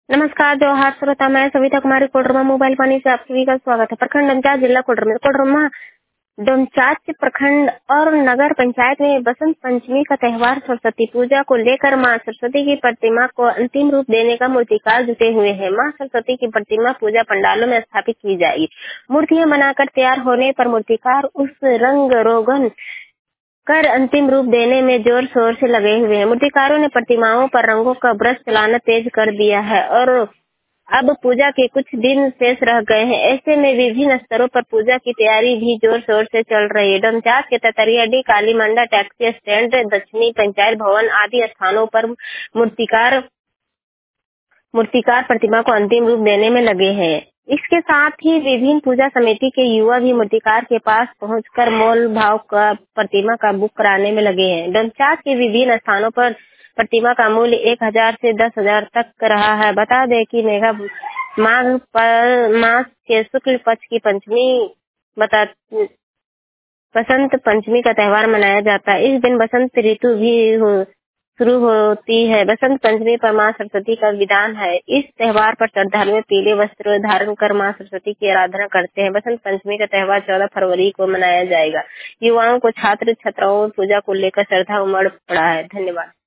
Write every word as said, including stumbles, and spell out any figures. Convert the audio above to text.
नमस्कार जोहार श्रोता, मैं सविता कुमारी कोडरमा मोबाइल पानी से आप सभी का स्वागत है। प्रखंड डोमचांच जिला कोडरमा कोडरमा डोमचांच प्रखंड और नगर पंचायत में बसंत पंचमी का त्योहार सरस्वती पूजा को लेकर मां सरस्वती की प्रतिमा को अंतिम रूप देने का मूर्तिकार जुटे हुए हैं। मां सरस्वती की प्रतिमा पूजा पंडालों में स्थापित की जाएगी। मूर्तियां बनाकर तैयार होने पर मूर्तिकार उस रंग रोगन कर अंतिम रूप देने में जोर शोर से लगे हुए हैं। मूर्तिकारों ने प्रतिमाओं पर रंगों का ब्रश चलाना तेज कर दिया है और अब पूजा के कुछ दिन शेष रह गए हैं। ऐसे में विभिन्न स्तरों पर पूजा की तैयारी भी जोर शोर से चल रही है। डोमचांच के ततरियाडी, काली मंडा, टैक्सी स्टैंड, दक्षिणी पंचायत भवन आदि स्थानों पर मूर्तिकार मूर्तिकार प्रतिमा को अंतिम रूप देने में लगे हैं। इसके साथ ही विभिन्न पूजा समिति के युवा भी मूर्तिकार के पास पहुंचकर मोल भाव का प्रतिमा का बुक कराने में लगे हैं। डोमचांच के विभिन्न स्थानों पर प्रतिमा का मूल्य एक हजार से दस हजार तक रहा है। बता दें कि मेघा माघ पर मास के शुक्ल पक्ष की पंचमी बता बसंत पंचमी का त्योहार मनाया जाता है। इस दिन बसंत ऋतु भी हो शुरू होती है। बसंत पंचमी पर मां सरस्वती का विधान है। इस त्योहार पर श्रद्धालु पीले वस्त्र धारण कर मां सरस्वती की आराधना करते हैं। बसंत पंचमी का त्योहार चौदह फरवरी को मनाया जाएगा। युवाओं को छात्र छात्राओं पूजा को लेकर श्रद्धा उमड़ पड़ा है। धन्यवाद।